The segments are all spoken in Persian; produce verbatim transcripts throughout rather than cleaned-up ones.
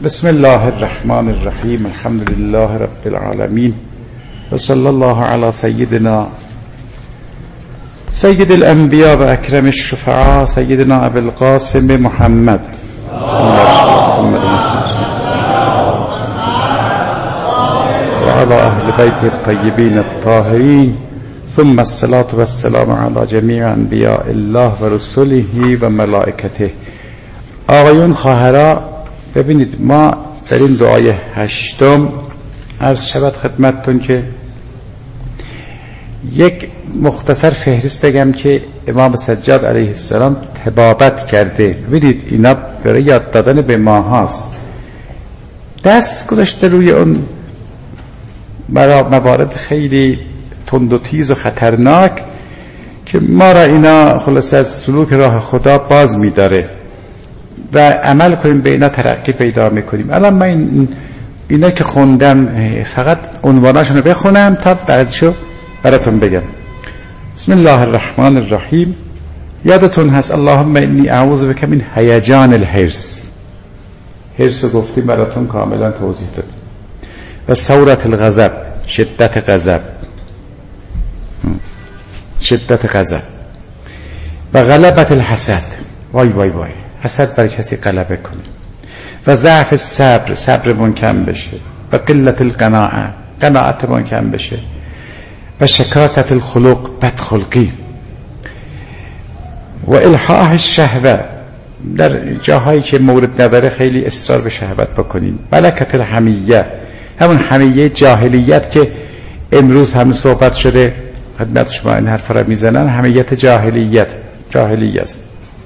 بسم الله الرحمن الرحیم. الحمد لله رب العالمین و صلی الله علی سیدنا سید الانبیاء و اکرم الشفعاء سیدنا ابی القاسم محمد و علی اهل بیت الطیبین الطاهرین ثم الصلاة والسلام علی جمیع انبیاء الله و رسله و ملائکته. آقایون، خواهرها، ببینید ما در این دعای هشتم عرض شود خدمتتون که یک مختصر فهرست بگم که امام سجاد علیه السلام طبابت کرده. ببینید اینا برای یاد دادن به ما هاست، دست گذاشته روی اون موارد خیلی تند و تیز و خطرناک که ما را اینا خلاص از سلوک راه خدا باز می‌داره و عمل کنیم به اینا ترقی پیدا میکنیم. الان من این اینا که خوندم فقط عنواناشون رو بخونم تا بعدشو براتون بگم. بسم الله الرحمن الرحیم. یادتون هست اللهم انی اعوذ بک من هیجان الحرص. حرص رو گفتیم براتون کاملا توضیح دادیم. و ثورت الغضب، شدت غضب، شدت غضب. و غلبت الحسد، وای وای وای حسد برای کسی غلبه کنه. و ضعف صبر، صبرمون کم بشه. و قلت القناعه، قناعتمون کم بشه. و شکاست الخلق، بدخلقی. و الحاح الشهوه، در جاهایی که مورد نظر خیلی اصرار به شهوت بکنیم. ملکت الحمیه، همون حمیه جاهلیت که امروز هم صحبت شده خدمت شما این حرفا را میزنن، حمیت جاهلیت جاهلیت است.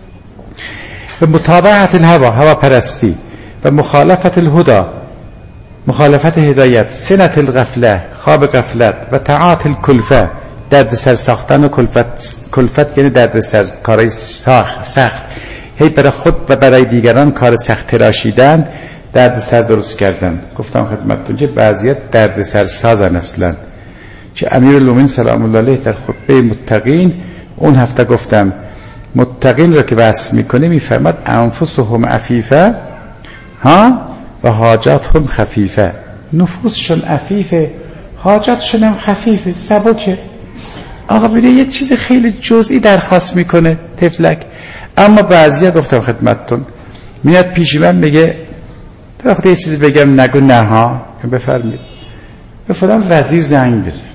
و متابعت الهوا، هوا پرستی. و مخالفت الهدى، مخالفت هدایت. سنت الغفله، خواب غفلت. و تعاط الکلفه، درد سر ساختن و کلفت. کلفت یعنی درد سر، کارای سخت، هی برای خود و برای دیگران کار سخت تراشیدن، درد سر درست کردن. گفتم خدمتتون که بعضیت درد سر سازن اصلا، که امیرالمومنین سلام الله علیه در خطبه متقین اون هفته گفتم متقین را که وصف میکنه میفرماد انفسهم عفیفه ها و حاجاتهم خفیفه. نفوسشون عفیفه، حاجاتشون هم خفیفه، سبکه. آقا ببینه یه چیز خیلی جزئی درخواست میکنه تفلک. اما بعضیا گفتم خدمتتون میاد پیش من میگه تا وقتی یه چیزی بگم نگو نه ها، بفرمید به فلان وزیر زنگ بزن.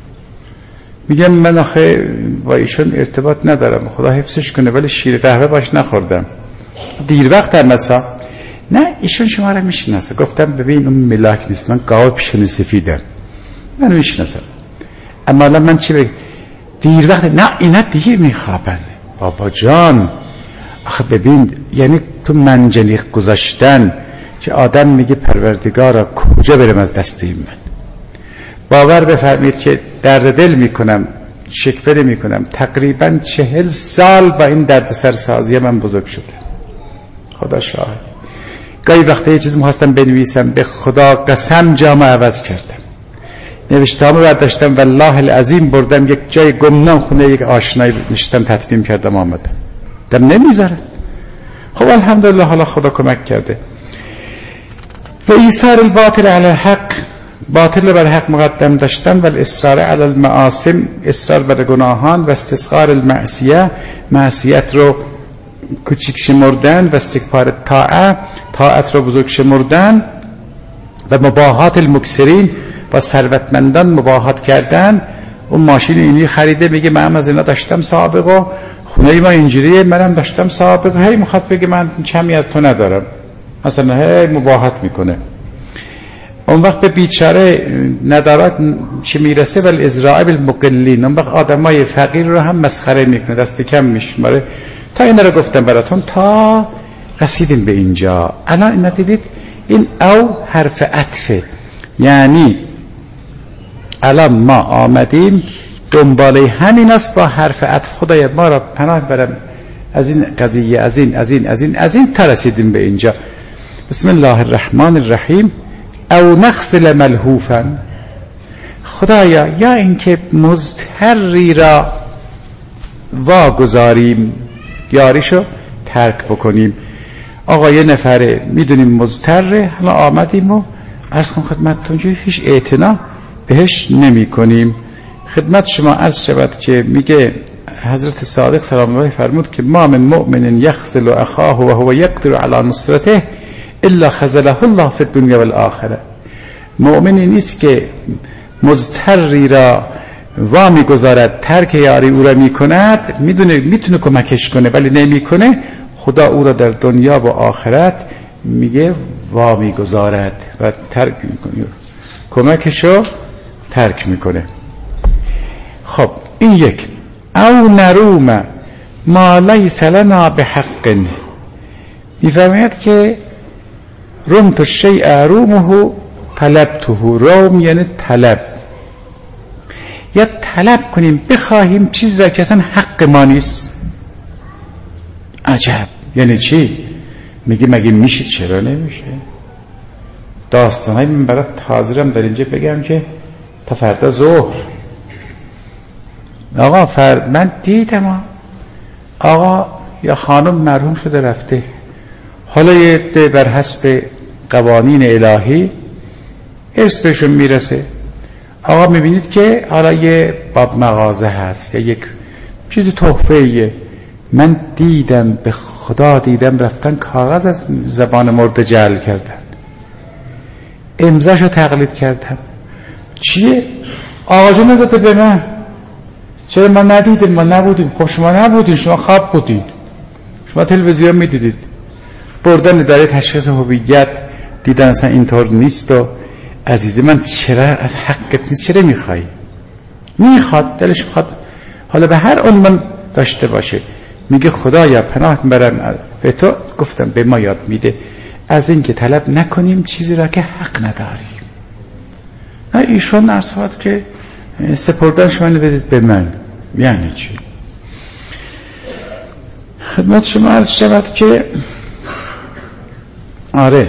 میگم من آخه با ایشون ارتباط ندارم، خدا حفظش کنه، ولی شیر قهوه باش نخوردم، دیر وقت هم مثلا. نه ایشون شما را میشناسه. گفتم ببین اون ملاک نیست، من گاو پیشونی سفیدم، من میشناسم. اما الان من چی بگم؟ دیر وقت؟ نه اینا دیر میخوابن. بابا جان آخه ببین، یعنی تو منجنیق گذاشتن که آدم میگه پروردگارا کجا برم از دست این من. باور بفرمید که درد دل میکنم، شکوه میکنم، تقریبا چهل سال با این درد سرسازی من بزرگ شده. خدا شاهد. گاهی وقتا یه چیز میخواستم بنویسم، به خدا قسم جامو عوض کردم، نوشته‌امو برداشتم والله العظیم بردم یک جای گمنام خونه یک آشنایی نشتم تطمیم کردم آمدم دم نمیذاره. خب الحمدلله حالا خدا کمک کرده. و ایثار الباطل علی الحق، باطل بر حق مقدم داشتن. و الاصرار علی المعاصم، اصرار بر گناهان. و استصغار المعصیه، معصیت رو کوچیک شمردن. و استکبار طاعه، طاعت رو بزرگ شمردن. و مباهات المکثرین، با ثروتمندان مباهات کردن. اون ماشین اینی خریده میگه من از اینا داشتم سابقه، خونه ما اینجوریه منم داشتم سابقه، هی میخواد بگه من کمی از تو ندارم، مثلا هی مباهات میکنه. اون وقت به بیچاره ندارات چه میرسه؟ ولی ازراع بالمقلین، اون وقت آدمای فقیر رو هم مسخره میکنه، دست کم میشماره. تا اینا رو گفتم براتون تا رسیدیم به اینجا. الان اینا دیدید این او حرف عطفه، یعنی الان ما آمدیم دنباله همین است با حرف عطف. خدای ما را پناه برم از این قضیه، از این از این از این از این تا رسیدیم به اینجا. بسم الله الرحمن الرحیم. او نخزل ملهوفا، خدایا یا اینکه مضطری را واگذاریم، یاریشو ترک بکنیم. آقا یه نفره میدونیم مضطره، حالا آمدیم و عرض کن خدمتتون که هیچ اعتنا بهش نمی کنیم. خدمت شما عرض شود که میگه حضرت صادق سلام الله فرمود که ما من مؤمن یخذل اخاه و هو یقدر علی نصرته الا خذله الله فی الدنیا والآخره. مؤمنی نیست که مضطری را وا میگذارد، ترک یاری او را میکند، میدونه میتونه کمکش کنه ولی نمیکنه، خدا او را در دنیا و آخرت میگه وا میگذارد و ترک میکنه، کمکشو ترک میکنه. خب این یک. او نروم ما لیس لنا بحق، میفرماید که رمت الشیء ارومه طلبته. روم یعنی طلب، یا طلب کنیم بخواهیم چیز را که اصلا حق ما نیست. عجب، یعنی چی؟ میگه مگه میشه؟ چرا نمیشه؟ داستانهایی من برای حاضرم در اینجا بگم که تا فردا ظهر آقا فرد من دیدم آقا یا خانم مرحوم شده رفته، حالا یه ده بر حسب قوانین الهی ارث بهشون میرسه. آقا میبینید که حالا یه باب مغازه هست یا یک چیز تحفه‌ایه، من دیدم به خدا دیدم رفتن کاغذ از زبان مرده جعل کردن، امضاشو تقلید کردن. چیه؟ آقا جون نداده به من، چرا ما ندیدیم؟ ما نبودیم. خب شما نبودین، شما خواب بودین، شما تلویزیون میدیدید. بردن اداره تشخیص هویت دیدن اصلا اینطور نیست. و عزیز من چرا از حقت نیست؟ چرا میخوای؟ میخواد، دلش میخواد حالا به هر عنوان داشته باشه. میگه خدایا پناه میبرم به تو، گفتم به ما یاد میده از این که طلب نکنیم چیزی را که حق نداریم. ایشون ارسوات که سپردن شما بدید به من، یعنی چی؟ خدمت شما عرض شود که آره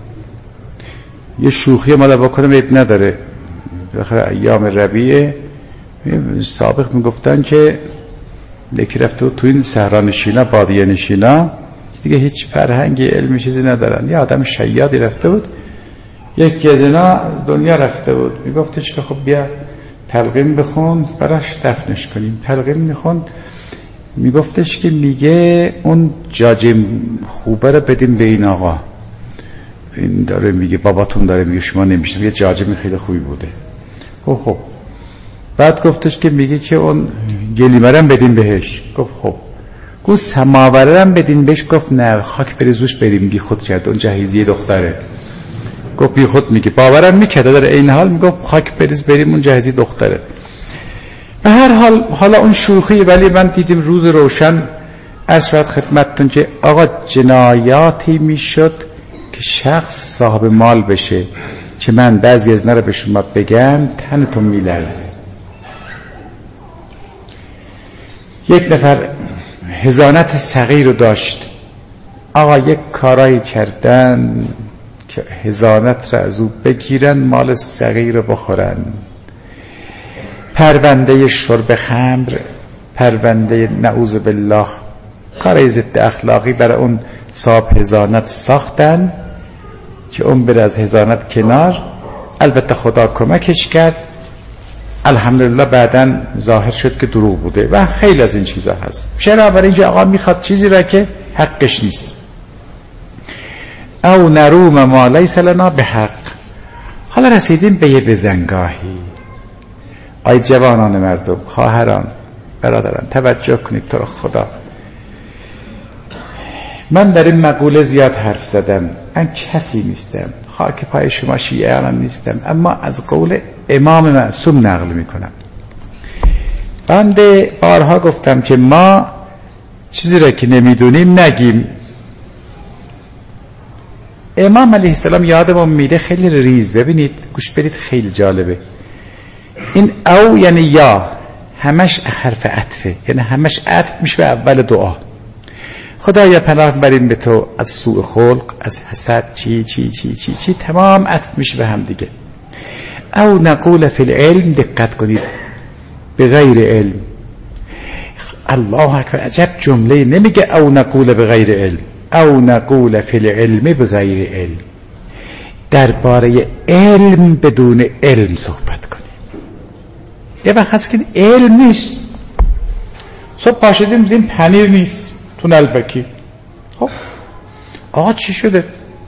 یه شوخی مالا بکنم عیب نداره. داخل ایام ربیع سابق میگفتن که یکی رفته بود تو این صحرا نشینا، بادیه نشینا، دیگه هیچ فرهنگی علمی چیزی ندارن. یه آدم شیادی رفته بود، یکی از اینا دنیا رفته بود، میگفتش که خب بیا تلقین بخون براش دفنش کنیم. تلقین میخوند، میگفتش که میگه اون جاج خوبه رو بدیم به این آقا. این داره میگه باباتون داره میگه شما نمیشنم، یه جاجم خیلی خوبی بوده. خب خب بعد گفتش که میگه که اون گلیمرم بدین بهش. گفت خب. گفت سماورم بدین بهش. گفت نه خاک بریزوش بریم، بی خود کرده، اون جهیزیه دختره. گفت بی خود میگه، باورم میکرده در این حال میگه خاک بریز بریم، اون جهیزیه دختره. به هر حال حالا اون شوخی، ولی من دیدیم روز روشن عرض شد خدمتتون که آقا جنایاتی میشد که شخص صاحب مال بشه که من بعضی از نره به شما بگم تنتون میلرزه. یک نفر حضانت صغیر رو داشت، آقا یک کارایی کردن که حضانت را از او بگیرن، مال صغیر رو بخورن. پرونده شرب خمر، پرونده نعوذ بالله کار ضد اخلاقی برای اون صاحب حضانت ساختن که اون بره از حضانت کنار. البته خدا کمکش کرد، الحمدلله بعداً ظاهر شد که دروغ بوده و خیلی از این چیزا هست. چرا؟ برای اینکه آقا میخواد چیزی را که حقش نیست. او نروم ما لیس لنا بحق. حالا رسیدیم به یه بزنگاهی. آی جوانان مردم، خواهران، برادران، توجه کنید تو خدا. من در این مقوله زیاد حرف زدم، من کسی نیستم، خاک پای شما شیعیان نیستم، اما از قول امام معصوم نقل میکنم. بنده بارها گفتم که ما چیزی را که نمیدونیم نگیم. امام علیه السلام یادمون میده خیلی ریز، ببینید گوش بدید خیلی جالبه. این او یعنی یا، همش حرف عطفه، یعنی همش عطف میشه به اول دعا. خدایا پناه بریم به تو از سوء خلق، از حسد، چی چی چی چی چی، تمام عطف میشه به هم دیگه. او نقول فی العلم، دقت کنید، به غیر علم. الله اکبر، عجب جمله. نمیگه او نقول به غیر علم، او نقول فی العلم بغیر علم، درباره علم بدون علم صحبت کنیم. یه وقت هست که علم نیست، صبح پاشدیم دیدیم پنیر نیست تو نلبکی، خب آقا چی شده؟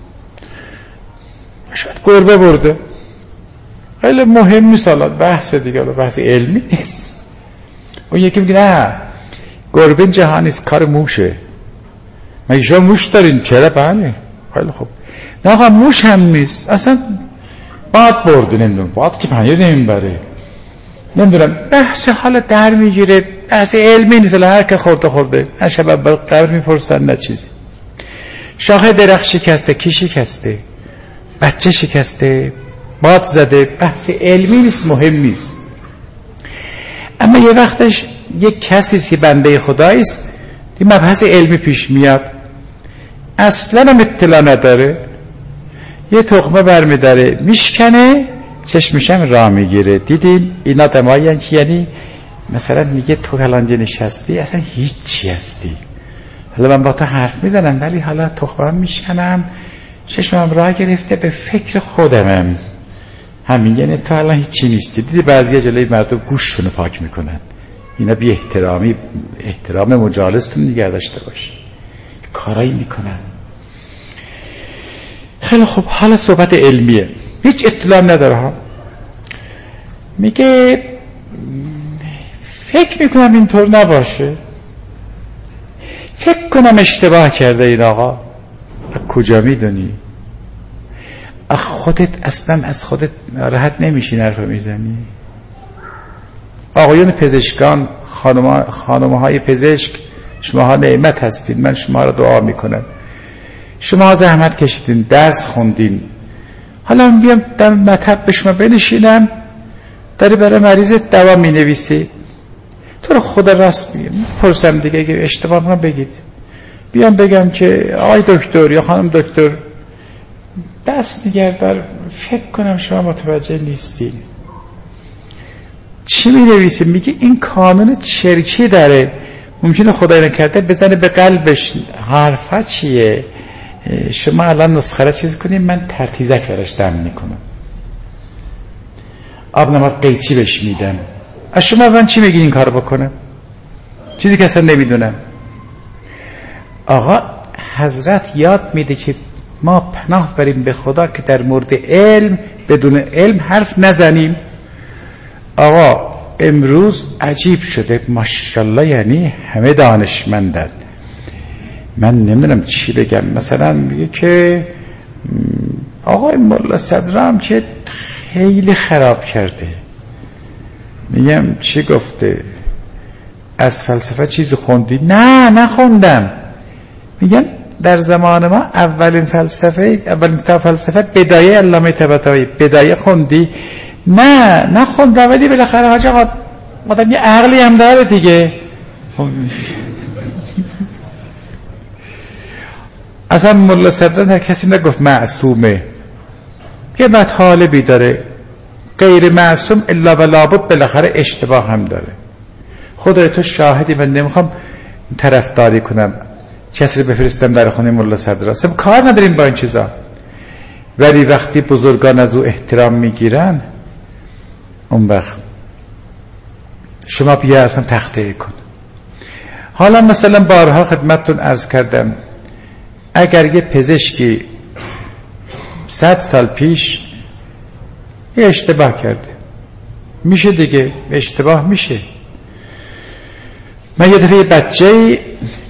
شاید گربه برده، خیلی مهم نیست، حالا بحث دیگه، بحث علمی نیست. اون یکی میگه نه گربه جهان نیست، کار موشه. مگه شما موش دارین؟ چرا؟ بله. خیلی خوب. نه آقا موش هم نیست، اصلا باد برده، نمیدونم باد که پنیر نمیبره، نمیدونم بحث حالا در میگیره، بحث علمی نیست، هر که خورده خورده، هر شب قبر میپرسن نه چیزی. شاخه درخت شکسته، کی شکسته؟ بچه شکسته، باد زده، بحث علمی نیست، مهم نیست. اما یه وقتش یک کسی که بنده خداییست دی مبحث علمی پیش میاد، اصلا هم اطلاع نداره، یه تخمه برمیداره میشکنه، چشمشم را میگیره. دیدین اینا دمایی که یعنی مثلا میگه تو کلانجه نشستی اصلا هیچی هستی، حالا من با تو حرف میزنم ولی حالا تخمه میشکنم، چشمم را گرفته، به فکر خودمم، همین یعنی تو الان هیچی نیستی. دیدی بعضی جلوی مردم گوششونو پاک میکنن، اینا بی احترامی، احترام مجالستون نگه داشته باش، کارایی میکنن. خیلی خوب، حالا صحبت علمیه، هیچ اطلاع نداره ها. میگه فکر میکنم اینطور نباشه، فکر کنم اشتباه کرده این آقا. کجا میدونی؟ خودت اصلا از خودت راحت نمیشی نرفه میزنی. آقایون پزشکان، خانم‌های پزشک، شماها نعمت هستین، من شما را دعا میکنم. شما زحمت کشیدین، درس خوندین، حالا من بیام در مطب به شما بنشینم داری برای مریضت دوا می نویسی، تو رو خدا راست میگم، پرسم دیگه اگه اشتباه کنم بگید، بیام بگم که آقای دکتر یا خانم دکتر دست دیگر در فکر کنم شما متوجه نیستین، چی می نویسی؟ میگه این کانون چرکی داره، ممکنه خدای نکرده بزنه به قلبش. حرفا چیه؟ شما الان نسخه را چیز کنیم، من ترتیزک براش دم میکنم، آب نماد قیچی بهش میدم. از شما من چی میگین این کار بکنم؟ چیزی که اصلا نمیدونم. آقا حضرت یاد میده که ما پناه بریم به خدا که در مورد علم بدون علم حرف نزنیم. آقا امروز عجیب شده ماشاءالله، یعنی همه دانشمندن. من نمیدونم چی بگم، مثلا میگه که آقای مولا صدرام که خیلی خراب کرده. میگم چی گفته؟ از فلسفه چیزی خوندی؟ نه نخوندم. میگم در زمان ما اولین فلسفه، اولین کتاب فلسفه بدایه علامه طباطبایی، بدایه خوندی؟ نه نخوندم، ولی بالاخره حاج آقا آدم یه عقلی هم داره دیگه. اصلا مولا صدران هر کسی نگفت معصومه، یه مطالبی داره، غیر معصوم الا و لابد بالاخره اشتباه هم داره. خدای تو شاهدی، من نمیخوام طرفداری کنم کسی رو بفرستم در خونه مولا صدران، سب کار نداریم با این چیزا، ولی وقتی بزرگان از او احترام میگیرن اون وقت شما بیا اصلا تخته کن. حالا مثلا بارها خدمتتون عرض کردم، اگر یه پزشکی صد سال پیش یه اشتباه کرده، میشه دیگه، اشتباه میشه. من یه دفعه یه بچه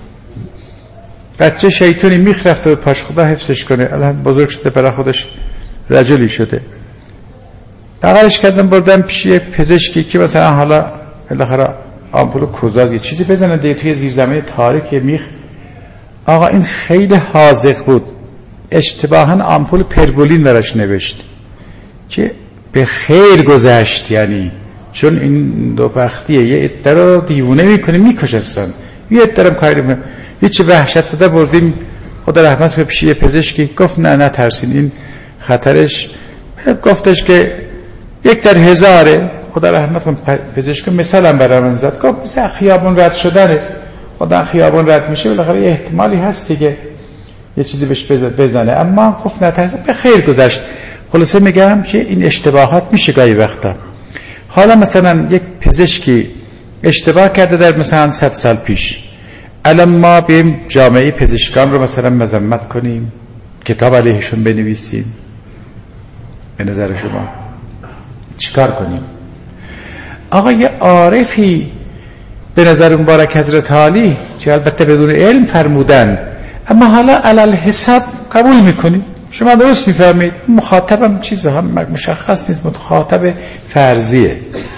بچه شیطانی میخ رفته به پاش، خدا حفظش کنه، الان بزرگ شده برای خودش رجلی شده، بغلش کردم بردم پیش یه پزشکی که مثلا حالا بالاخره آمپول کوزاز یه چیزی بزنه دیگه توی زیرزمین تاریک میخ. آقا این خیلی حاذق بود، اشتباهاً آمپول پرگولین براش نوشت که به خیر گذشت، یعنی چون این دو بختیه، یه عده رو دیوونه میکنه میکشستن، یه عده رو کاری میکنه. هیچ وحشت زده بردیم خدا رحمت کنه پیش یه پزشکی، گفت نه نه ترسین، این خطرش، گفتش که یک در هزاره. خدا رحمت کنه پزشک مثلا برای من زد، گفت مثل خیابون رد شدنه، خدا خیابون رد میشه بالاخره یه احتمالی هست دیگه. یه چیزی بهش بزنه، اما خب نترسه به خیر گذشت. خلاصه میگم که این اشتباهات میشه گاهی وقتا. حالا مثلا یک پزشکی اشتباه کرده در مثلا صد سال پیش، الان ما بیم جامعه پزشکان رو مثلا مذمت کنیم، کتاب علیهشون بنویسیم؟ به نظر شما چیکار کنیم؟ آقا یه عارفی به نظر مبارک حضرت عالی که البته بدون علم فرمودن، اما حالا علل حساب قبول میکنیم. شما درست میفهمید، مخاطبم چیز هم مشخص نیست، مخاطب فرضیه.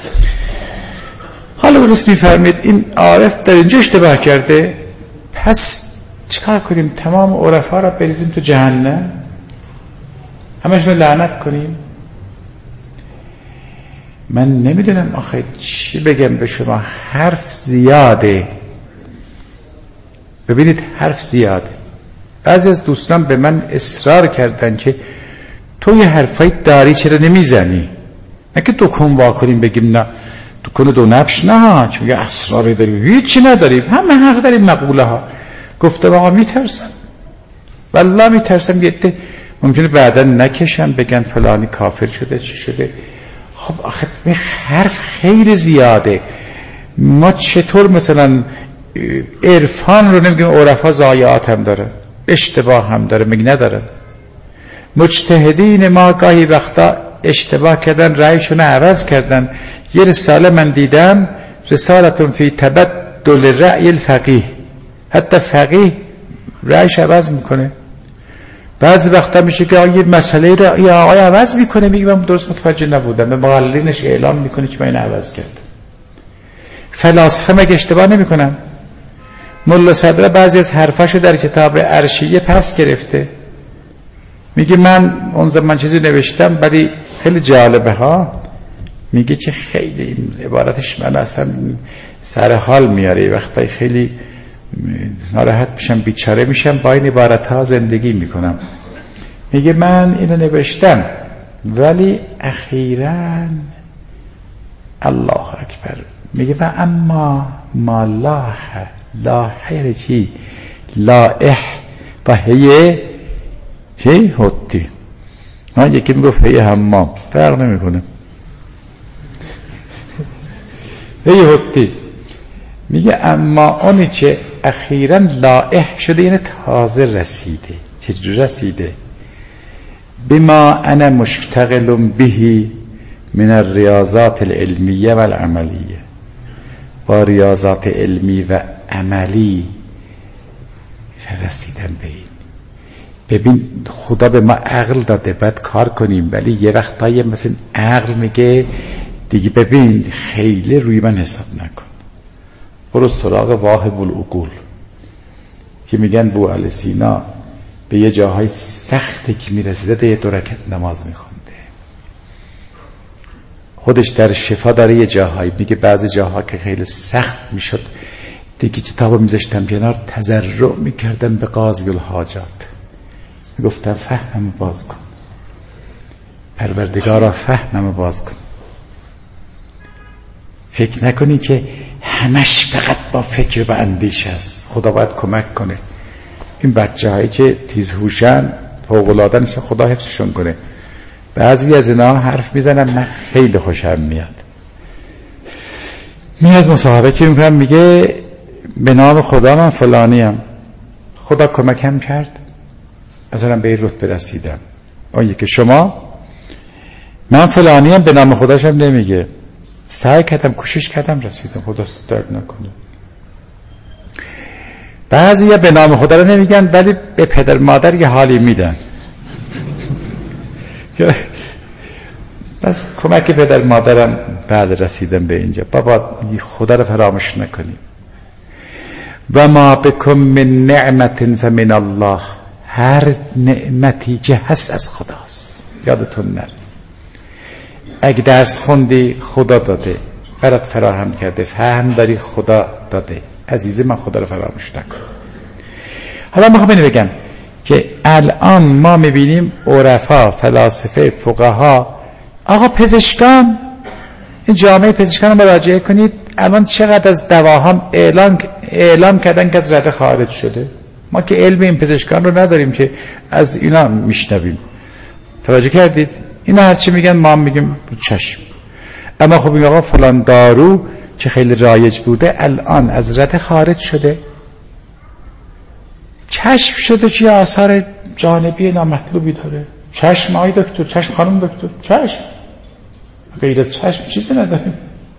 حالا درست میفهمید این عارف در اینجا اشتباه کرده، پس چیکار کنیم؟ تمام عرفا را بریزیم تو جهنم، همشون لعنت کنیم؟ من نمیدونم آخه چی بگم به شما. حرف زیاده، ببینید حرف زیاده. بعضی از دوستان به من اصرار کردن که تو یه حرفایی داری چرا نمیزنی؟ نه که دکون وا کنیم بگیم نه دکون دو نبش، نه چون یه اسراری داریم، هیچی نداریم، همه حق داریم مقوله ها. گفتم آقا میترسم، والله میترسم یه ده ممکنه بعدا نکشم بگن فلانی کافر شده چی شده. خب آخه حرف خیلی زیاده. ما چطور مثلا عرفان رو نمیگیم؟ عرفا ضایعات هم داره، اشتباه هم داره، میگه نداره. مجتهدین ما گاهی وقتا اشتباه کردن، رأیشون رو عوض کردن. یه رساله من دیدم، رسالتون فی تبدل رأی الفقیه، حتی فقیه رأیش عوض میکنه. بعضی وقتا میشه که یه مسئله رو یه آقای عوض میکنه، میگه من درست متوجه نبودم، به مقللینش اعلام میکنه که من این عوض کرد. فلاسفه مگه اشتباه نمیکنن؟ ملا صدر بعضی از حرفاشو در کتاب عرشیه پس گرفته، میگه من اون زمان چیزی نوشتم ولی خیلی جالبه ها، میگه که خیلی این عبارتش من اصلا سر حال میاره، وقتی خیلی ناراحت میشم، بیچاره میشم، با این عبارت ها زندگی میکنم. میگه من اینو نوشتم ولی اخیراً الله اکبر، میگه و اما ما لاح لاح یعنی چی؟ لائح و هیه چی؟ حتی. ها یکی میگفت هیه حمام، فرق نمیکنه، هیه حتی. میگه اما اونی که اخیراً لائح شده یعنی تازه رسیده. چجور رسیده؟ بما انا مشتغل بهی من الریاضات العلمیه و العملیه، با ریاضات علمی و عملی رسیدن به این. ببین خدا به ما عقل داده باید کار کنیم، ولی یه وقتایی مثلا عقل میگه دیگه ببین خیلی روی من حساب نکن، برو سراغ واهب العقول که میگن بو علی سینا به یه جاهای سختی که میرسیده ده یه دو رکعت نماز میخونده. خودش در شفا داره یه جاهایی میگه بعضی جاها که خیلی سخت میشد دیگه کتابو میذاشتم کنار، تضرع میکردم به قاضی الحاجات، میگفتم فهمم باز کن پروردگارا، فهمم باز کن. فکر نکنی که همش فقط با فکر و اندیشه است، خدا باید کمک کنه. این بچه هایی که تیزهوشن فوق العاده نشه، خدا حفظشون کنه. بعضی از اینا حرف میزنن من خیلی خوشم میاد، میاد مصاحبه چی میکنم، میگه به نام خدا من فلانیم، خدا کمکم کرد مثلا به این رتبه رسیدم. اون یکی شما من فلانیم به نام خداشم نمیگه، سعی کردم کوشش کردم رسیدم، خدا درد نکنه. بعضی یا به نام خدا رو نمیگن ولی به پدر مادر یه حالی میدن بس کمک پدر مادرم بعد رسیدم به اینجا. بابا خدا رو فراموش نکنیم. و ما بکم من نعمت فمن الله، هر نعمتی که هست از خداست، یادتون نره. اگه درس خوندی خدا داده برات فراهم کرده، فهم داری خدا داده، عزیز من خدا رو فراموش نکن. حالا میخوام اینو بگم که الان ما میبینیم عرفا، فلاسفه، فقها، آقا پزشکان، این جامعه پزشکان رو مراجعه کنید الان چقدر از دواها اعلان اعلام کردن که از رده خارج شده. ما که علم این پزشکان رو نداریم که از اینا میشنویم. توجه کردید؟ اینا هرچی میگن ما هم میگیم چشم. اما خب این آقا فلان دارو که خیلی رایج بوده الان از رده خارج شده، کشف شده که آثار جانبی نامطلوبی داره. چشم آی دکتر، چشم خانم دکتر، چشم، غیر از چشم چیزی نداریم.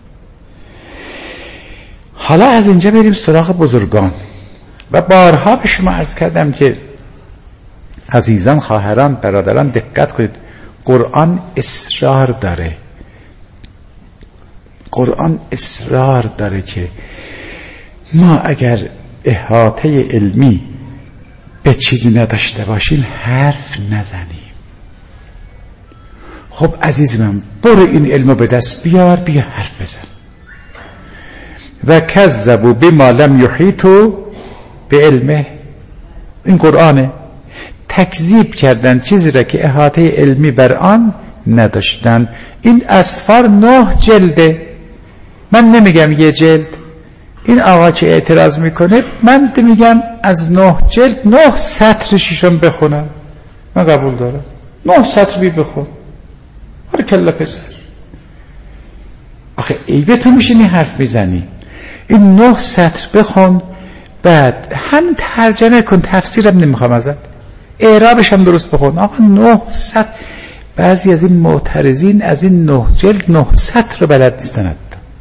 حالا از اینجا بریم سراغ بزرگان. و بارها به شما عرض کردم که عزیزان، خواهران، برادران دقت کنید، قرآن اصرار داره، قرآن اصرار داره که ما اگر احاطه علمی به چیزی نداشته باشیم حرف نزنیم. خب عزیز من، برو این علمو به دست بیار، بیا حرف بزن. و کذبوا بما لم یحیطوا بعلمه، این قرآنه. تکذیب کردن چیزی را که احاطه علمی بر آن نداشتن. این اسفار نه جلده، من نمیگم یه جلد. این آقا که اعتراض میکنه من میگم از نه جلد نه سطرشیشون بخونم، من قبول دارم. نه سطر بی بخون، هر کلا پسر. آخه ایوه تو میشینی حرف میزنی، این نه سطر بخون، بعد هم ترجمه کن، تفسیرم نمیخوام ازت، اعرابش هم درست بخون. آقا نه سطر، بعضی از این معترضین از این نه جلد نه سطر رو بلد نیستن.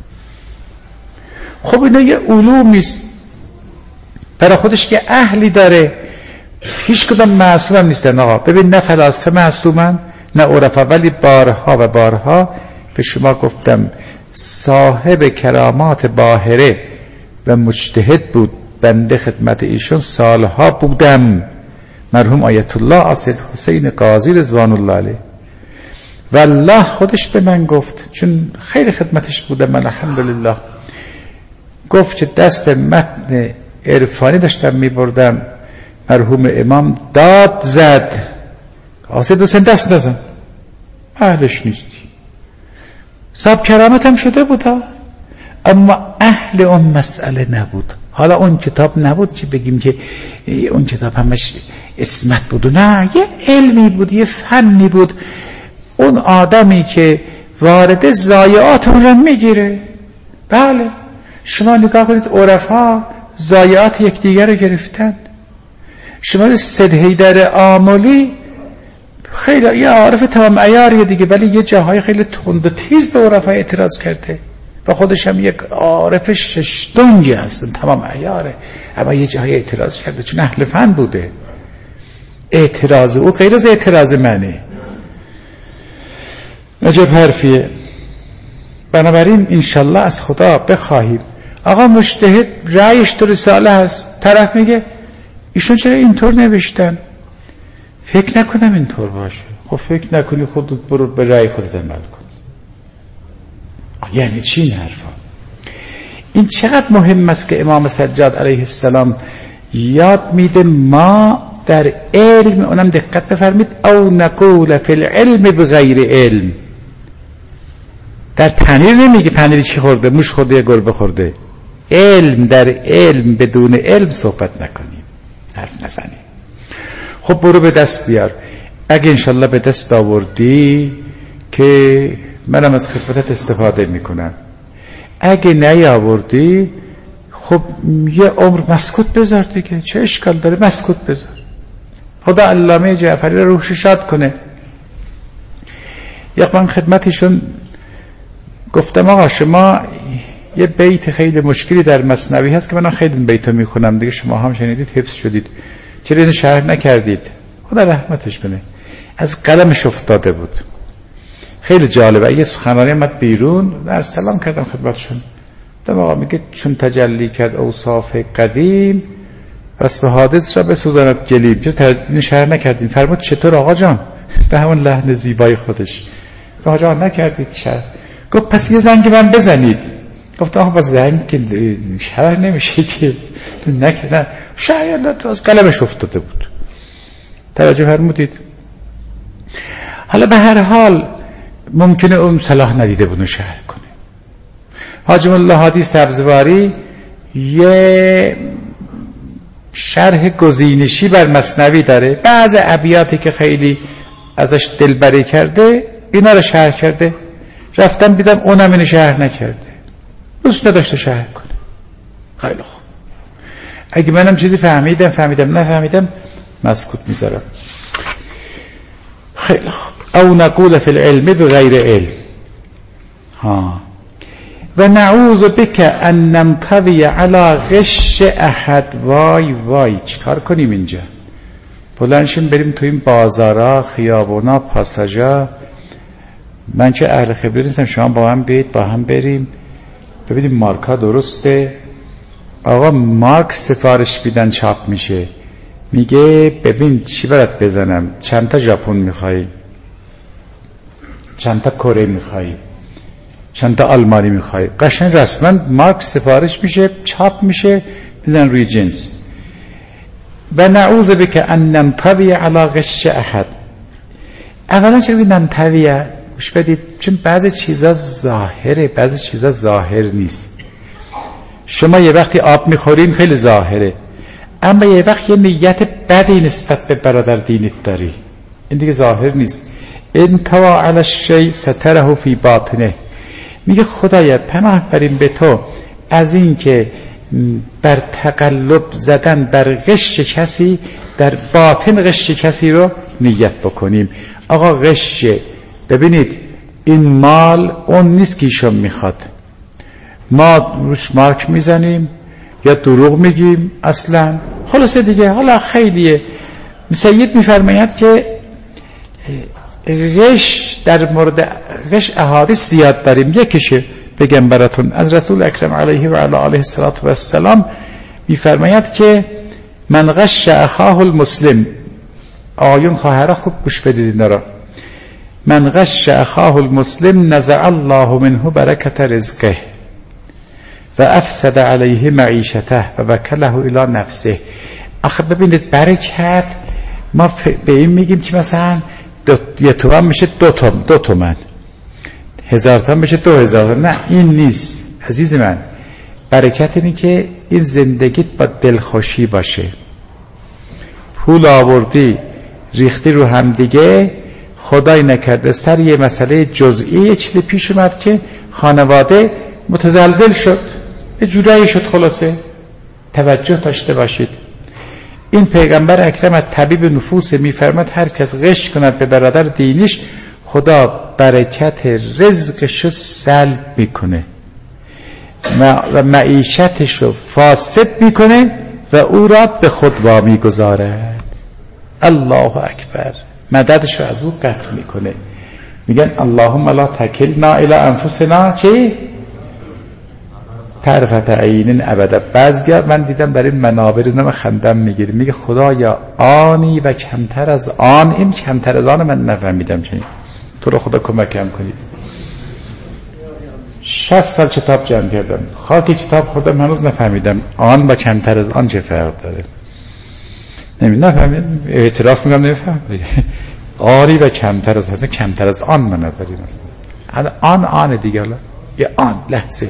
خب اینا یه علومیست برای خودش که اهلی داره، هیچ کدام معصوم هم نیستن. آقا ببین، نه فلاسفه معصومن نه عرفا، ولی بارها و بارها به شما گفتم صاحب کرامات باهره و مجتهد بود، بنده خدمت ایشون سالها بودم، مرحوم آیت الله اسد حسین قاضی رضوان الله علیه. والله خودش به من گفت، چون خیلی خدمتش بودم من الحمدلله، گفت که دست متن عرفانی داشتم می بردم، مرحوم امام داد زد، آسید حسین دست نزن، اهلش نیستی. صاحب کرامت هم شده بود، اما اهل اون مسئله نبود. حالا اون کتاب نبود که بگیم که اون کتاب همش اسمت بود، نه، یه علمی بود، یه فنی بود. اون آدمی که وارد ضایعات اون رو میگیره. بله، شما نگاه کنید، عرفا ضایعات یکدیگر رو گرفتن. شما سید حیدر آملی خیلی یه عارف تمام عیاریه دیگه، ولی یه جاهای خیلی تند و تیز به عرفا اعتراض کرده و خودش هم یک عارف ششدنگی هستن، تمام عیاره، اما یه جاهای اعتراض کرده چون اهل فن بوده. اعتراض او غیر از اعتراض منه، نجف حرفیه. بنابراین انشالله از خدا بخواهیم. آقا مجتهد رأیش تو رساله هست، طرف میگه ایشون چرا اینطور نوشتن، فکر نکنم اینطور باشه. خب فکر نکنی، خودت برو به رأی خودت عمل کن. یعنی چی این حرفا؟ این چقدر مهم است که امام سجاد علیه السلام یاد میده ما در علم، اونم دقت بفرمید، او نقول فی العلم بغیر علم. در پنیر نمیگه پنیری چی خورده، موش خورده یا گربه خورده. علم، در علم بدون علم صحبت نکنیم، حرف نزنیم. خب برو به دست بیار. اگه انشالله به دست آوردی که منم از خدمتت استفاده میکنم، اگه نیاوردی خب یه عمر مسکوت بذار دیگه، چه اشکال داره مسکوت بذار. خدا علامه جعفری رو روحش شاد کنه. یک من خدمتشون گفتم آقا شما یه بیت خیلی مشکلی در مثنوی هست که من خیلی این بیت رو میخونم دیگه، شما هم شنیدید، حفظ شدید، چرا اینو شرح نکردید؟ خدا رحمتش کنه. از قلمش افتاده بود، خیلی جالبه. یه سخنرانی اومد بیرون، در سلام کردم خدمتشون، دم آقا میگه چون تجلی کرد اوصاف قدیم بس به حادث را بسوزاند گلیم. چرا اینو شرح نکردین؟ فرمود چطور آقا جان؟ به همون لحن زیبای خودش، آقا جان نکردید شرح. گفت پس یه زنگ من بزنید. گفت آقا با زنگ که شرح نمیشه که نکنه، شاید از قلمش افتاده بود. توجه فرمودید؟ حالا به هر حال ممکنه اون صلاح ندیده بود شرح کنه. حاجم الله هادی سبزواری یه شرح گزینشی بر مثنوی داره، بعض ابیاتی که خیلی ازش دلبری کرده اینا رو شرح کرده. رفتم دیدم اونم اینو شرح نکرده، دوست نداشته شرح کنه. خیلی خوب، اگه منم چیزی فهمیدم فهمیدم، نفهمیدم مسکوت میذارم. خیلی خوب. او نقول فی العلم بغیر علم. ها و نعوذ بک ان ننطوی علی غش احد. وای وای چیکار کنیم اینجا؟ بلندشیم بریم تو این بازارا، خیابونا، پاساژا. من که اهل خبره نیستم، شما با هم بیایید با هم بریم ببینیم مارکا درسته. آقا مارک سفارش بیدن چاپ میشه، میگه ببین چی برات بزنم، چند تا ژاپن میخوایی، چند تا کره میخوایی، چند تا آلمانی میخوایی. قشنگ رسما مارک سفارش میشه، چاپ میشه، میزنن روی جنس. و نعوذ بک ان ننطوی علی غش احد. اولا چه بگید ننطویه؟ گوش بدید، چون بعضی چیزا ظاهره، بعضی چیزا ظاهر نیست. شما یه وقتی آب میخورین خیلی ظاهره، اما یه وقت یه نیت بدی نسبت به برادر دینت داری، این دیگه ظاهر نیست. انطوا علی الشیء ستره فی باطنه. میگه خدایا پناه بریم به تو از این که بر تقلب زدن بر غش کسی در باطن غش کسی رو نیت بکنیم. آقا غش، ببینید این مال اون نیست که ایشون میخواد، ما روش مارک میزنیم یا دروغ میگیم اصلا، خلاصه دیگه. حالا خیلیه. سید میفرماید که غش در مورد غش احادیث زیاد داریم. یکیشه بگم براتون، از رسول اکرم علیه و علی آله السلام میفرماید که من غش اخاه المسلم. آیون خواهرها خوب گوش بدید اینا را. من غش اخاه المسلم نزع الله منه برکت رزقه و افسد علیه معیشته و وکله الی نفسه. آخه ببینید برکت، ما به این میگیم که مثلا دو یه تومن میشه دو تومن، دو تومن هزار تومن میشه دو هزار. نه این نیست عزیز من. برکت اینه که این زندگیت با دلخوشی باشه. پول آوردی ریختی رو هم دیگه، خدای نکرده سر یه مسئله جزئی یه چیزی پیش اومد که خانواده متزلزل شد، یه جورایی شد. خلاصه توجه داشته باشید. این پیغمبر اکرم از طبیب نفوس میفرماد هر کس غش کند به برادر دینیش، خدا برکت رزقشو سلب میکنه و معیشتشو فاسد میکنه و او را به خود وامی گذارد. الله اکبر. مددشو از او قطع میکنه. میگن اللهم لا تکلنا الی انفسنا چی؟ طرفت عین ابدا. بعضیا من دیدم برای منابر نام خندم میگیره، میگه خدایا آنی و کمتر از آن، این کمتر از آن من نفهمیدم چی، تو رو خدا کمکم کنید. شصت سال کتاب جمع کردم، خاکی کتاب خودم هنوز نفهمیدم آن و کمتر از آن چه فرق داره. نمی نفهمیدم، اعتراف میگم نفهمیدم. آنی و کمتر از آن، کمتر از آن من نداریم. حالا آن آن دیگه، حالا یه آن لحظه.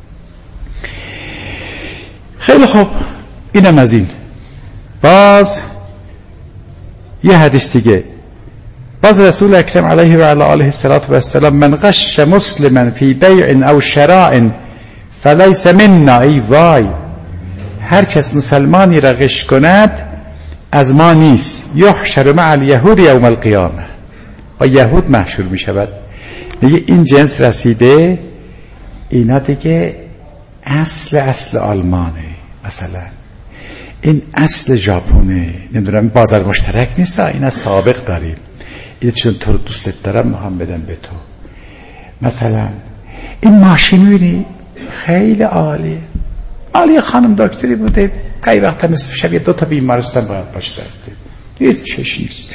خیلی خوب، اینم از این. باز یه حدیث دیگه، باز رسول اکرم علیه و علی آله السلام من غش مسلما فی بیع او شراء فلیس منا. ای وای، هر کس مسلمانی را غش کند از ما نیست. یحشر مع الیهود یوم القیامه، با یهود محشور می شود. میگه این جنس رسیده، اینا دیگه اصل اصل آلمانه، مثلا این اصل ژاپنه، نمیدونم بازار مشترک نیست، اینا سابق داریم. این چون تو رو دوست دارم میخوام بدم به تو. مثلا این ماشین میبینی خیلی عالیه، عالیه. خانم دکتری بوده، قای وقتا نصف شب یه دو تا بیمارستان باید باش رفته، یه چش نیست.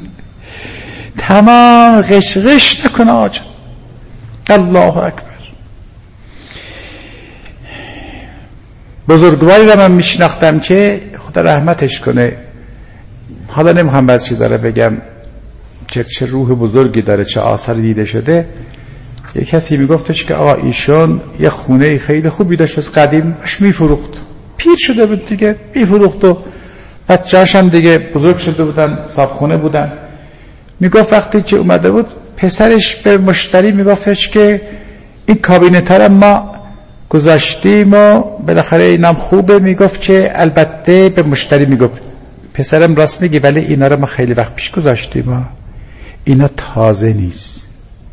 تمام غش غش نکنه آجا. الله اکبر. بزرگواری را من میشناختم که خدا رحمتش کنه، حالا نمیخوام بعض چیزا رو بگم، چه چه روح بزرگی داره، چه آثار دیده شده. یه کسی میگفتش که آقا ایشون یه خونه خیلی خوبی داشت از قدیم، باش میفروخت، پیر شده بود دیگه، میفروخت و بچه‌هاش هم دیگه بزرگ شده بودن، صاحبخونه بودن. میگفت وقتی که اومده بود پسرش به مشتری میگفتش که این کابینت ها ما گذاشتیم و بالاخره اینم خوبه. میگفت که البته به مشتری میگفت پسرم راست میگی ولی اینا رو ما خیلی وقت پیش گذاشتیم، اینا تازه نیست.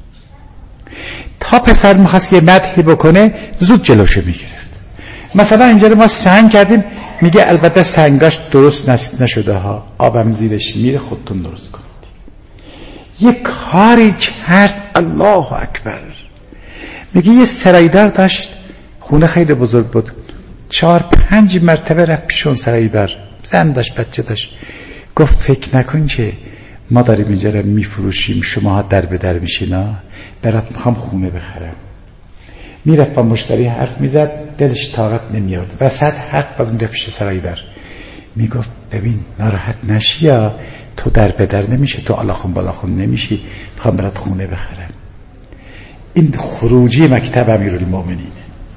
تا پسر میخواست یه مدحی بکنه زود جلوشو میگرفت. مثلا اینجا ما سنگ کردیم، میگه البته سنگاش درست نشده ها، آبم زیرش میره، خودتون درست کنید. یه کاری کرد الله اکبر. میگه یه سرایدار داشت، خونه خیلی بزرگ بود، چهار پنج مرتبه رفت پیش اون سرایدار، زن داشت بچه داشت. گفت فکر نکن که ما داریم اینجا رو میفروشیم شما ها در به در میشینا، برات میخوام خونه بخرم. میرفت با مشتری حرف میزد، دلش طاقت نمیاد، وسط حق باز میرفت پیش سرایدار. میگفت ببین ناراحت نشی یا تو در به در نمیشه، تو الاخون بالاخون نمیشی، میخوام برات خونه بخرم. این خروجی مکتب امیرالمومنین،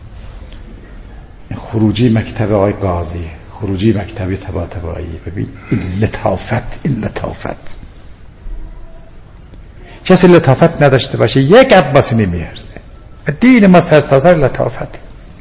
خروجی مکتب آقای قاضی، خروجی مکتب طباطبایی. ببین این لطافت، این لطافت. کسی لطافت نداشته باشه یک عباسی نمیارزه. و دین ما سرتاسر لطافت.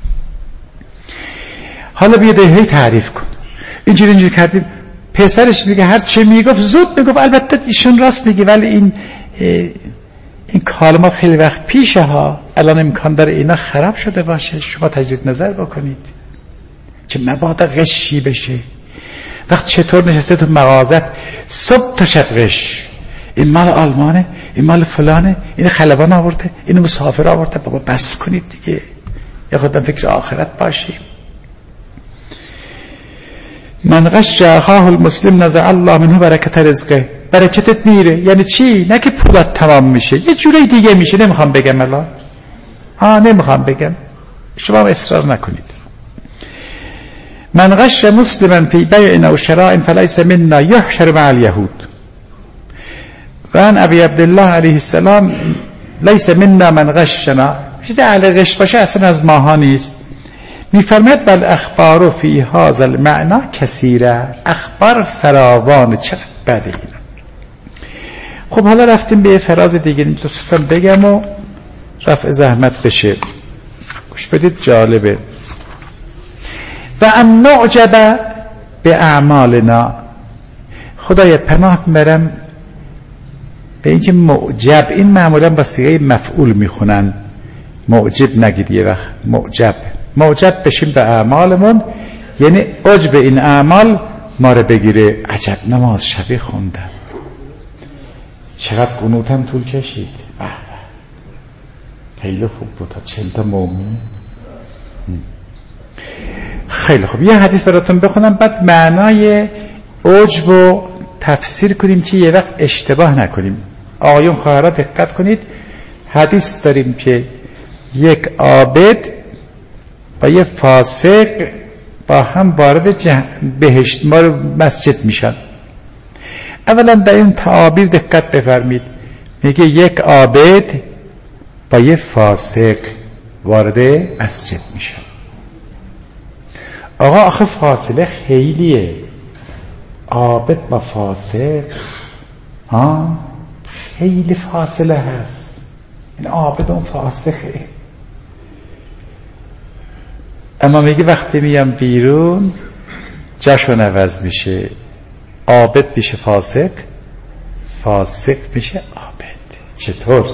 حالا بیا دهی تعریف کن. اینجوری اینجوری کردیم. پسرش میگه هر چه میگفت زود میگفت البته ایشون راست میگه ولی این این کالما خیلی وقت پیشه ها، الان امکان داره اینا خراب شده باشه، شما تجدید نظر بکنید که مبادا غشی بشه. وقت چطور نشسته تو مغازت صبح تا شب غش، این مال آلمانه، این مال فلانه، این خلبان آورده، این مسافر آورده. بابا بس کنید دیگه، یا خودم فکر آخرت باشیم. من غش اخاه المسلم نزع الله منه برکت رزقه. برکتت میره یعنی چی؟ نه که پولت تمام میشه، یه جوری دیگه میشه. نمیخوام بگم الان، ها نمیخوام بگم، شما اصرار نکنید. من غش مسلما فی بیع او شراء فلیس منا یحشر مع الیهود. و ان ابی عبدالله علیه السلام لیس منا من غشنا. چیز اهل غش باشه اصلا از ماها نیست. میفرماید بل اخبار فی هذا المعنى کثیره. اخبار فراوان، چقدر بده اینا. خب حالا رفتیم به فراز دیگه، لطفاً بگم و رفع زحمت بشه. گوش بدید جالبه. و ان نعجب به اعمالنا. خدای پناه میبرم به اینکه معجب، این معمولا با صیغه مفعول میخونن، معجب نگید یه وقت، معجب معجب بشیم به اعمالمون، یعنی عجب این اعمال ما رو بگیره. عجب نماز شبی خوندم، چقدر قنوتم طول کشید، خیلی خوب بود، چند تا مومن. خیلی خوب، یه حدیث براتون بخونم بعد معنای عجب رو تفسیر کنیم که یه وقت اشتباه نکنیم. آقایون خواهرها دقت کنید، حدیث داریم که یک عابد با یه فاسق با هم وارد بهشت ما مسجد میشن. اولا در این تعابیر دقت بفرمید، میگه یک عابد با یه فاسق وارد مسجد میشن. آقا آخه فاصله خیلیه، عابد با فاسق ها خیلی فاصله هست. این عابد اون فاسقه. اما میگه وقتی میام بیرون جاشون عوض میشه، عابد میشه فاسق، فاسق میشه عابد. چطور؟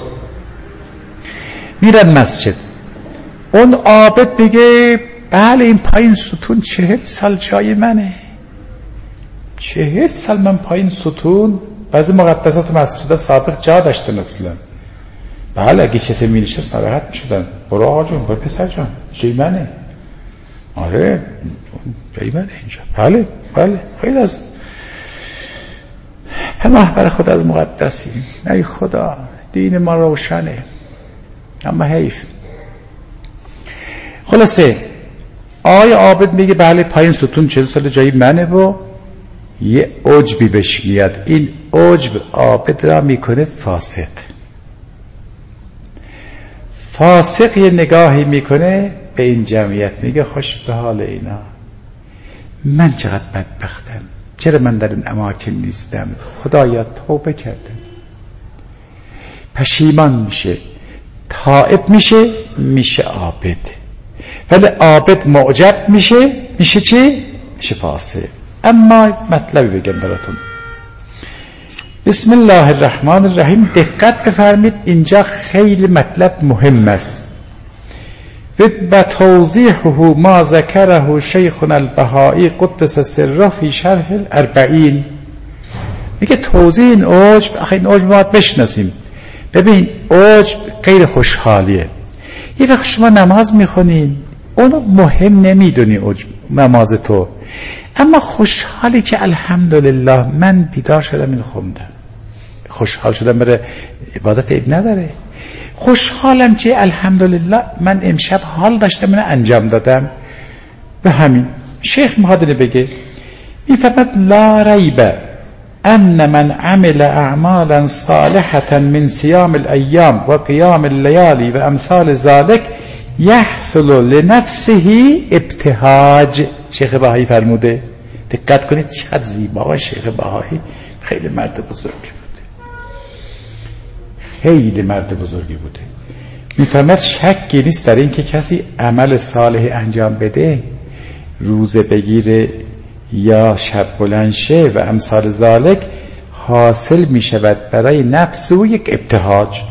میرن مسجد، اون عابد میگه بله این پایین ستون چهل سال جای منه، چهل سال من پایین ستون. بعضی مقدسات مسجد سابق جا داشتن اصلا. بله اگه کسی می نشست ناراحت می شدن، برو آقا جون، برو پسر جان، جای منه. آره جای منه اینجا. بله بله خیلی از پناه بر خود از مقدسی. ای خدا دین ما روشنه، اما حیف. خلاصه آقای عابد میگه بله پایین ستون چهل سال جای منه و یه عجبی بهش میاد. این عجب عابد را میکنه فاسق. فاسق یه نگاهی میکنه به این جمعیت، میگه خوش به حال اینا، من چقدر بدبختم، چرا من در این اماکن نیستم؟ خدایا توبه کردم. پشیمان میشه، تائب میشه، میشه عابد. ولی عابد معجب میشه، میشه چی؟ میشه فاسق. اما مطلبی بگم براتون. بسم الله الرحمن الرحیم. دقت بفرمید، اینجا خیلی مطلب مهم است و توضیحه ما ذکره شیخنا البهائی قدس سره فی شرح الاربعین. میگه توضیح این عجب، آخه این عجب باید بشناسیم. ببین عجب غیر خوشحالیه. یه وقت شما نماز میخونین اونو مهم نمیدونی عجب نماز تو، اما خوشحالی که الحمدلله من بیدار شدم این خوندم، خوشحال شدم. برای عبادت عیب نداره. خوشحالم که الحمدلله من امشب حال داشتم من انجام دادم. به همین شیخ مهادنه بگه، میفرماد لا ریب ان من عمل اعمالا صالحة من صيام الایام و قیام الليالي و امثال ذلك یحصل لنفسه ابتهاج. شیخ بهایی فرموده. دقت کنید چقدر زیبا. شیخ بهایی خیلی مرد بزرگی بوده، خیلی مرد بزرگی بوده. میفرماد شکی نیست در این که کسی عمل صالح انجام بده، روزه بگیره یا شب بلند شه و امثال ذالک، حاصل می شود برای نفس او یک ابتهاج.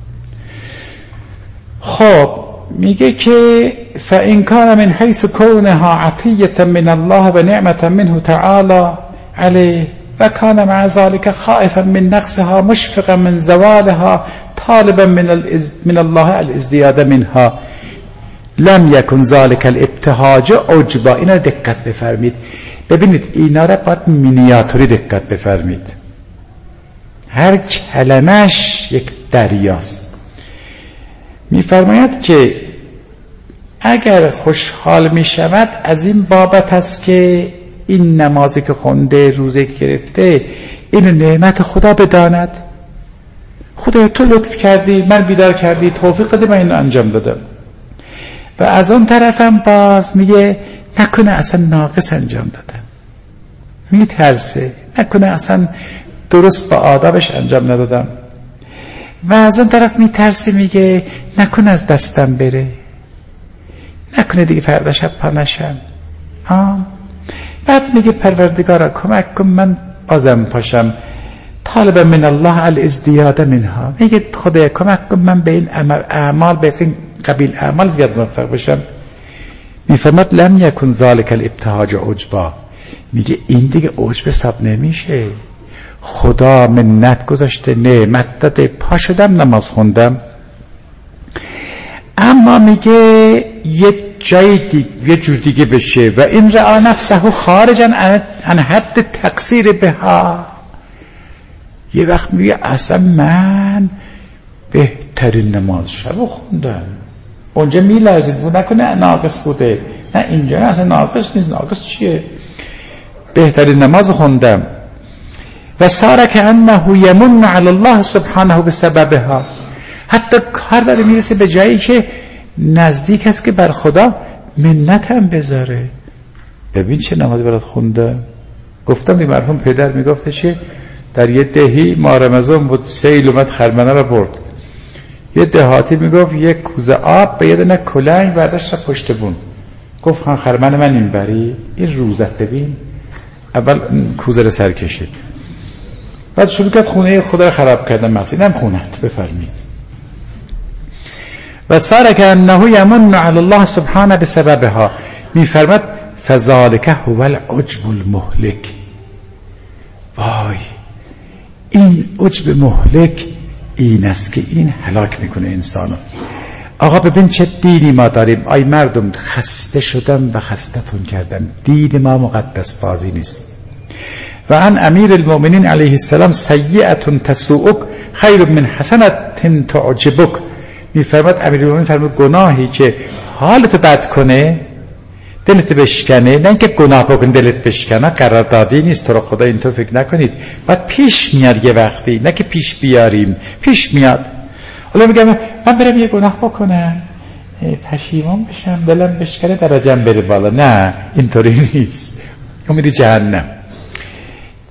خب میگه که فإن كان من حيث كونها عطية من الله و نعمة منه تعالى عليه و كان مع ذلك خائفا من نقصها مشفقا من زوالها طالبا من, الإز... من الله الازدياد منها لم يكن ذلك الابتهاج عجبا. اینا دقت بفرمید. ببینید اینا را باید مینیاتوری دقت بفرمید. هر کلمش یک دریاست. میفرماید که اگر خوشحال می شود از این بابت است که این نمازی که خونده، روزه که گرفته، این نعمت خدا بداند. خدا تو لطف کردی، من بیدار کردی، توفیق دادی، من اینو انجام دادم. و از اون طرفم باز میگه نکنه اصلا ناقص انجام دادم، میترسه نکنه اصلا درست با آدابش انجام ندادم. و از اون طرف میترسه، میگه نکنه از دستم بره، نکنه دیگه فردا شب پا نشم. آه. بعد میگه پروردگارا کمک کن من بازم پاشم، طالب من الله الازدیاد منها. میگه خدایا کمک کن من به این اعمال، به این قبیل اعمال زیاد موفق بشم. میفرماد لم یکن ذالک الابتهاج عجبا. میگه این دیگه عجب حساب نمیشه. خدا منت گذاشته، نعمت داده، پا شدم نماز خوندم. اما میگه یه جای دیگه یه جور دیگه بشه و این رعا نفسه خارجا عن حد تقصیر بها. یه وقت میگه اصلا من بهترین نماز شب خوندم، اونجا میلرزید بود نکنه ناقص بوده، نه اینجا نه اصلا ناقص نیست. ناقص چیه؟ بهترین نماز خوندم. و ساره که انه یمن علی الله سبحانه بسببها. حتی کار داره میرسه به جایی که نزدیک است که بر خدا منتم بذاره. ببین چه نمازی برات خونده. گفتم دی مرحوم پدر میگفته چه در یه دهی ما رمضان بود، سیل اومد خرمنه را برد. یه دهاتی میگفت یک کوزه آب به یه دونه کلنگ برداشت پشت بون. گفت خان خرمن من این بری این روزت ببین. اول کوزه رو سر کشید، بعد شروع کرد خونه خدا رو خراب کردن. مسیح هم خونت بفرمید. و ساره که انه یمن علی الله سبحانه بسببها. میفرماد فذالک هو العجب المهلک. وای این عجب مهلک این است که این هلاک میکنه انسانو. آقا ببین چه دینی ما داریم. آی مردم خسته شدم و خستتون کردم. دین ما مقدس بازی نیست. و عن امیر المؤمنین علیه السلام سیئه تسوءک خیر من حسنه تعجبک. میفرماد امیر المؤمنین فرمود گناهی که حالتو بد کنه دلت بشکنه، نه اینکه گناه بکن دلت بشکنه، قراردادی نیست. تو رو خدا اینطور فکر نکنید. بعد پیش میاد یه وقتی، نه که پیش بیاریم، پیش میاد. حالا میگم من برم یه گناه بکنم پشیمان بشم دلم بشکنه درجم بره بالا. نه اینطوری نیست، اون میری جهنم.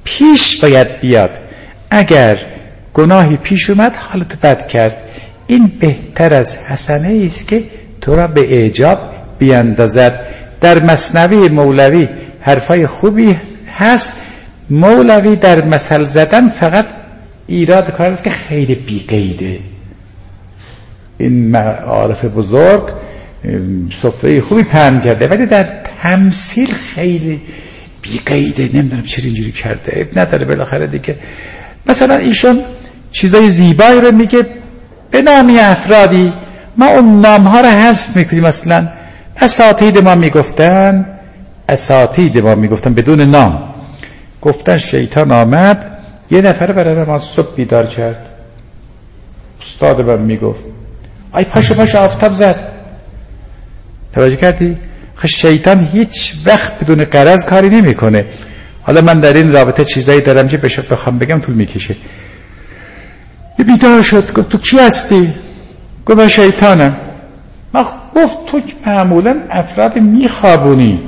پیش باید بیاد. اگر گناهی پیش اومد حالت بد کرد، این بهتر از حسنه است که تو را به اعجاب بیاندازد. در مثنوی مولوی حرفای خوبی هست. مولوی در مثل زدن فقط ایراد کارد که خیلی بیقیده. این معارف بزرگ سفره خوبی پهن کرده، ولی در تمثیل خیلی بیقیده. نمیدونم چرا اینجوری کرده، اب نداره. بالاخره دیگه مثلا ایشون چیزای زیبایی رو میگه به نامی افرادی، ما اون نامها رو حذف میکنیم. مثلا اساتید ما میگفتن اساتید ما میگفتن بدون نام، گفتن شیطان آمد یه نفر برای ما صبح بیدار کرد. استاد من میگفت ای پاشو پاشو آفتاب زد. توجه کردی؟ خب شیطان هیچ وقت بدون غرض کاری نمیکنه. حالا من در این رابطه چیزایی دارم که بخوام بگم طول میکشه. یه بیدار شد، گفت تو کی هستی؟ گفت من شیطانم. من گفت تو معمولا افراد میخوابونی،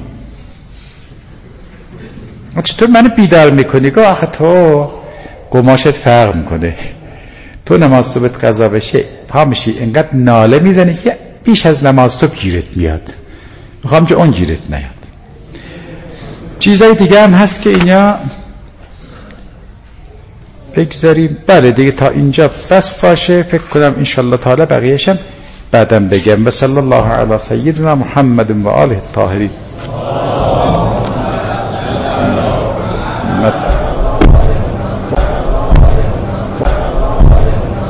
چطور منو بیدار میکنی؟ گفت آخه تو قماشت فرق میکنه. تو نماز صبحت قضا بشه پا میشی انقدر ناله میزنی که بیش از نماز صبح گیرت میاد. میخوام که اون گیرت نیاد. چیزای دیگه هم هست که اینا بگذاریم. بله دیگه تا اینجا بس باشه. فکر کنم انشالله تعالی بقیهشم بعدم بگم. و صلی الله علی سیدنا محمد و آله الطاهرین.